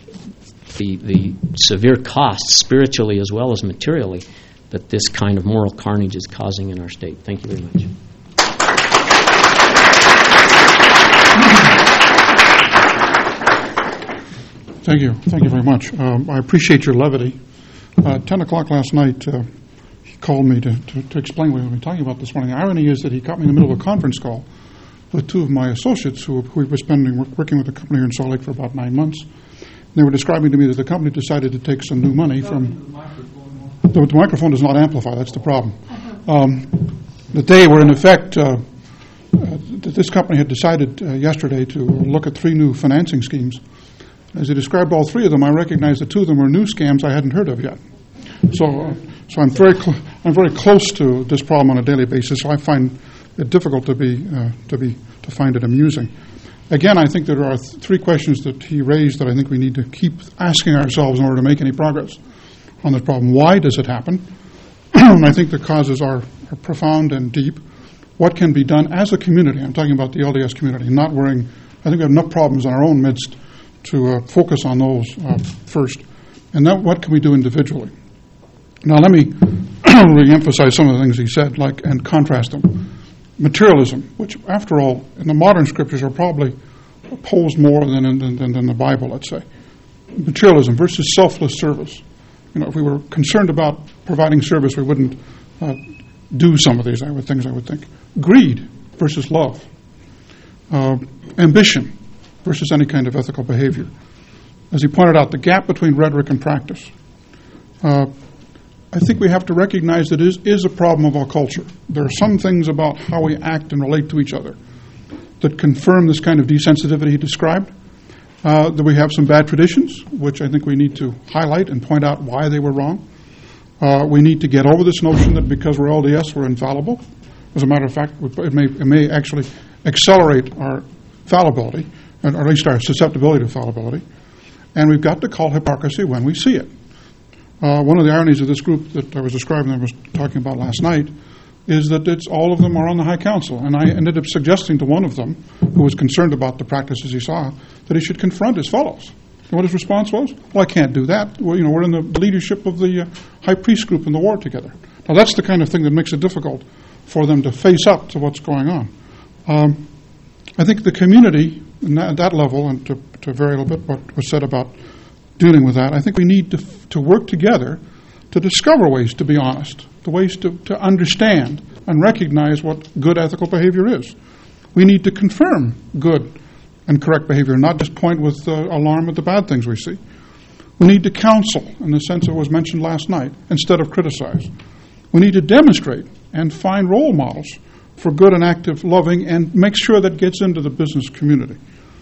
the the severe costs spiritually as well as materially that this kind of moral carnage is causing in our state. Thank you very much. Thank you. Thank you very much. Um, I appreciate your levity. Uh, ten o'clock last night, uh, he called me to, to, to explain what we've been talking about this morning. The irony is that he caught me in the middle of a conference call with two of my associates who, who were spending working with the company here in Salt Lake for about nine months. They were describing to me that the company decided to take some new money from... The, the microphone does not amplify, that's the problem. Um, that they were in effect... Uh, uh, that this company had decided uh, yesterday to look at three new financing schemes. As he described all three of them, I recognized that two of them were new scams I hadn't heard of yet. So uh, so I'm very cl- I'm very close to this problem on a daily basis, so I find it's difficult to be uh, to be to find it amusing. Again, I think there are th- three questions that he raised that I think we need to keep asking ourselves in order to make any progress on this problem. Why does it happen? And I think the causes are, are profound and deep. What can be done as a community? I'm talking about the L D S community, not worrying. I think we have enough problems in our own midst to uh, focus on those uh, first. And then what can we do individually? Now, let me re-emphasize some of the things he said, like, and contrast them. Materialism, which, after all, in the modern scriptures are probably opposed more than in, than, than the Bible, let's say. Materialism versus selfless service. You know, if we were concerned about providing service, we wouldn't uh, do some of these I would, things, I would think. Greed versus love. Uh, ambition versus any kind of ethical behavior. As he pointed out, the gap between rhetoric and practice. Uh, I think we have to recognize that it is, is a problem of our culture. There are some things about how we act and relate to each other that confirm this kind of desensitivity he described. Uh, that we have some bad traditions, which I think we need to highlight and point out why they were wrong. Uh, we need to get over this notion that because we're L D S, we're infallible. As a matter of fact, it may, it may actually accelerate our fallibility, or at least our susceptibility to fallibility. And we've got to call hypocrisy when we see it. Uh, one of the ironies of this group that I was describing that I was talking about last night is that it's all of them are on the High Council. And I ended up suggesting to one of them, who was concerned about the practices he saw, that he should confront his fellows. And what his response was? Well, I can't do that. Well, you know, we're in the leadership of the uh, high priest group in the war together. Now, that's the kind of thing that makes it difficult for them to face up to what's going on. Um, I think the community, at that level, and to, to vary a little bit what was said about dealing with that, I think we need to, to work together to discover ways to be honest, the ways to, to understand and recognize what good ethical behavior is. We need to confirm good and correct behavior, not just point with uh, alarm at the bad things we see. We need to counsel in the sense that was mentioned last night instead of criticize. We need to demonstrate and find role models for good and active loving and make sure that gets into the business community.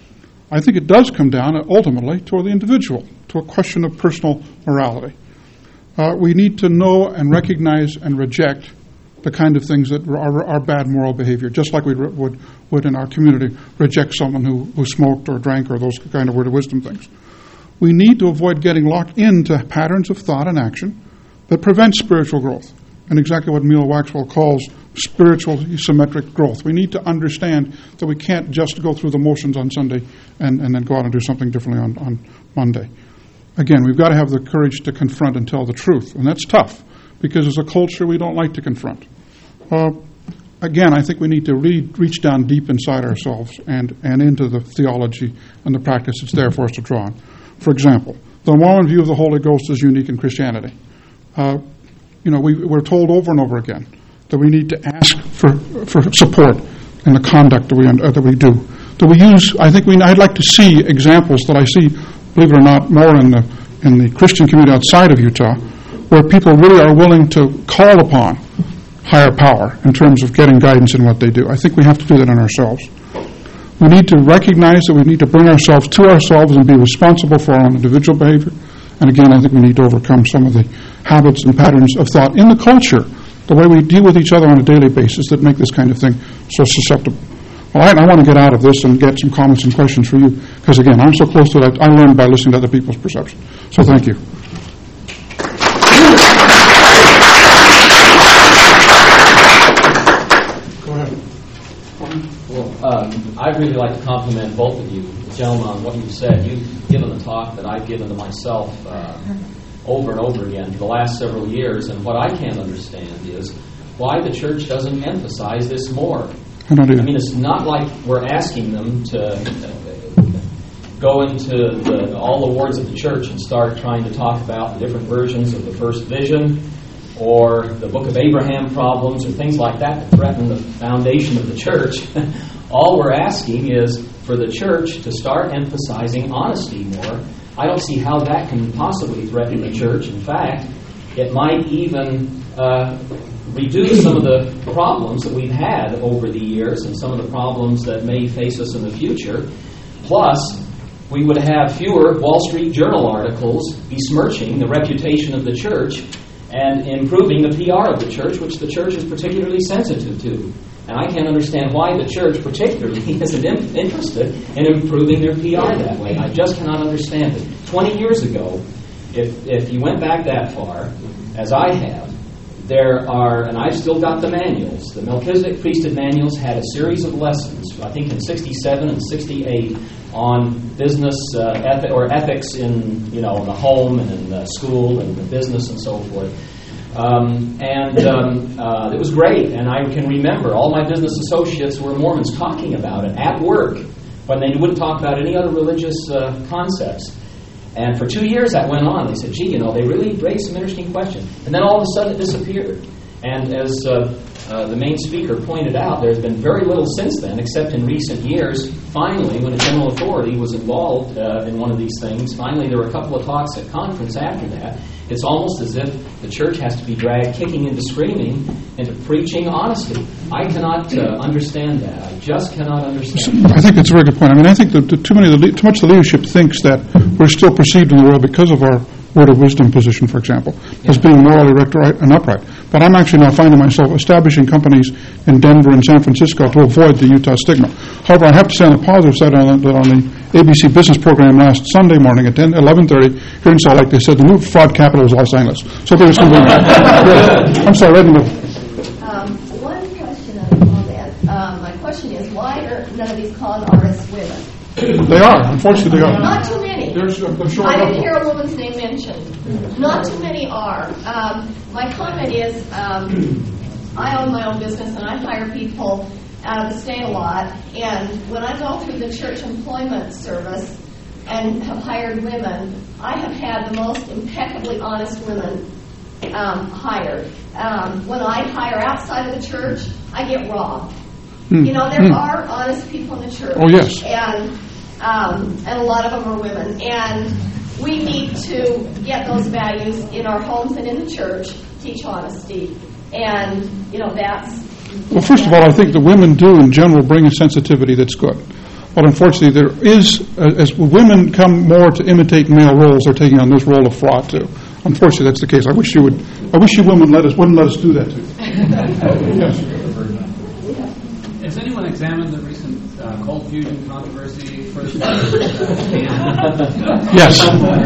I think it does come down ultimately to the individual, to a question of personal morality. Uh, we need to know and recognize and reject the kind of things that are, are bad moral behavior, just like we re- would would in our community reject someone who, who smoked or drank or those kind of word of wisdom things. We need to avoid getting locked into patterns of thought and action that prevent spiritual growth, and exactly what Neil Waxwell calls spiritual symmetric growth. We need to understand that we can't just go through the motions on Sunday and, and then go out and do something differently on, on Monday. Again, we've got to have the courage to confront and tell the truth, and that's tough because as a culture we don't like to confront. Uh, again, I think we need to read, reach down deep inside ourselves and, and into the theology and the practice that's there for us to draw on. For example, the Mormon view of the Holy Ghost is unique in Christianity. Uh, you know, we, we're told over and over again that we need to ask for, for support in the conduct that we, uh, that we do. That we use, I think we, I'd like to see examples that I see, believe it or not, more in the, in the Christian community outside of Utah, where people really are willing to call upon higher power in terms of getting guidance in what they do. I think we have to do that in ourselves. We need to recognize that we need to bring ourselves to ourselves and be responsible for our own individual behavior. And again, I think we need to overcome some of the habits and patterns of thought in the culture, the way we deal with each other on a daily basis that make this kind of thing so susceptible. All right, I want to get out of this and get some comments and questions for you, because again, I'm so close to that. I learned by listening to other people's perception. So thank you. Go ahead. Well, um, I'd really like to compliment both of you, gentlemen, on what you've said. You've given the talk that I've given to myself uh, over and over again for the last several years, and what I can't understand is why the church doesn't emphasize this more. I, don't I mean, it's not like we're asking them to uh, go into the, all the wards of the church and start trying to talk about the different versions of the first vision or the Book of Abraham problems or things like that that threaten the foundation of the church. All we're asking is for the church to start emphasizing honesty more. I don't see how that can possibly threaten the church. In fact, it might even uh, reduce some of the problems that we've had over the years and some of the problems that may face us in the future. Plus, we would have fewer Wall Street Journal articles besmirching the reputation of the church and improving the P R of the church, which the church is particularly sensitive to. And I can't understand why the church particularly isn't in, interested in improving their P R that way. I just cannot understand it. Twenty years ago, if if you went back that far, as I have, there are, and I've still got the manuals, the Melchizedek Priesthood manuals had a series of lessons, I think in sixty-seven and sixty-eight, on business uh, ethi- or ethics in, you know, in the home and in the school and the business and so forth. Um, and um, uh, it was great, and I can remember all my business associates who were Mormons talking about it at work when they wouldn't talk about any other religious uh, concepts. And for two years that went on. They said, gee, you know, they really raised some interesting questions. And then all of a sudden it disappeared. And as uh, uh, the main speaker pointed out, there's been very little since then, except in recent years. Finally, when a general authority was involved uh, in one of these things, finally there were a couple of talks at conference after that. It's almost as if the church has to be dragged kicking into screaming into preaching honesty. I cannot uh, understand that. I just cannot understand that. I think that's a very good point. I mean, I think that the, too many, of the, too much of the leadership thinks that we're still perceived in the world because of our word of wisdom position, for example, as being morally upright and upright. But I'm actually now finding myself establishing companies in Denver and San Francisco to avoid the Utah stigma. However, I have to say on the positive side on the, on the A B C business program last Sunday morning at eleven thirty here in Salt Lake, they said the new fraud capital is Los Angeles. So there's going to be... I'm sorry, Redden. Um, one question on that. Um, my question is, why are none of these con artists women? They are. Unfortunately, they are. Not too many. There's, I'm sure I didn't hear a woman's name mentioned. Not too many are. Um, my comment is, um, I own my own business and I hire people out of the state a lot. And when I go through the church employment service and have hired women, I have had the most impeccably honest women um, hired. Um, when I hire outside of the church, I get robbed. Hmm. You know, there Hmm. are honest people in the church. Oh, yes. And um, and a lot of them are women. And we need to get those values in our homes and in the church, teach honesty. And, you know, that's... Well, first of all, I think the women do, in general, bring a sensitivity that's good. But unfortunately, there is, uh, as women come more to imitate male roles, they're taking on this role of fraud, too. Unfortunately, that's the case. I wish you would, I wish you women let us, wouldn't let us do that, too. Yes. Has anyone examined the recent uh, cold fusion controversy? First, uh, Yes.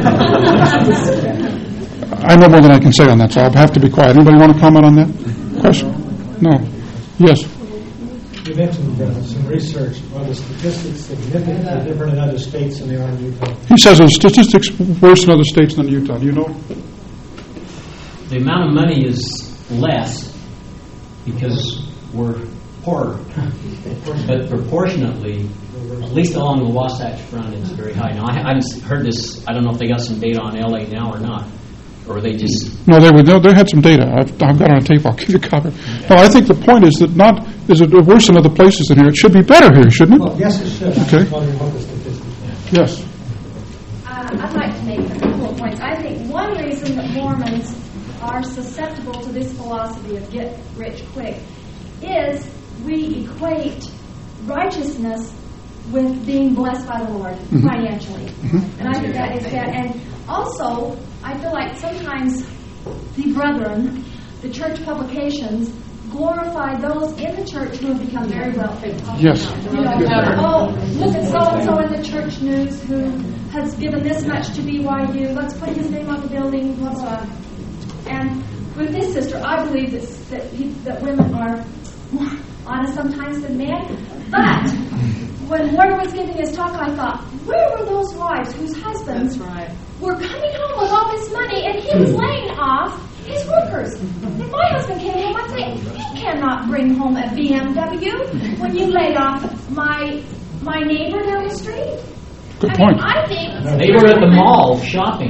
I know more than I can say on that, so I'll have to be quiet. Anybody want to comment on that question? No. Yes. You mentioned uh, some research. Are the statistics significantly different in other states than they are in Utah? He says the statistics worse in other states than Utah. Do you know? The amount of money is less because we're poorer, but proportionately, at least along the Wasatch Front, it's very high. Now, I haven't heard this. I don't know if they got some data on L A now or not, or they just... No, they were. No, they had some data. I've, I've got it on tape. I'll give you a copy. No, I think the point is that not is it worse in other places than here. It should be better here, shouldn't it? Well, yes, it should. Okay. I'm wondering what the statistics are. Yes. Uh, I'd like to make a couple of points. I think one reason that Mormons are susceptible to this philosophy of get rich quick is we equate righteousness with being blessed by the Lord mm-hmm. financially. Mm-hmm. And I think that is that. And also, I feel like sometimes the brethren, the church publications, glorify those in the church who have become very wealthy. Yes. You know, oh, look at so-and-so in the church news who has given this much to B Y U. Let's put his name on the building, blah, blah. And with this sister, I believe that, that, he, that women are more honest sometimes than men. But when Warner was giving his talk, I thought, where were those wives whose husbands right. were coming home with all this money and he was laying off his workers? If my husband came home, I'd say, you cannot bring home a B M W when you laid off my my neighbor down the street. Good I point. mean, I think They were at the mall shopping.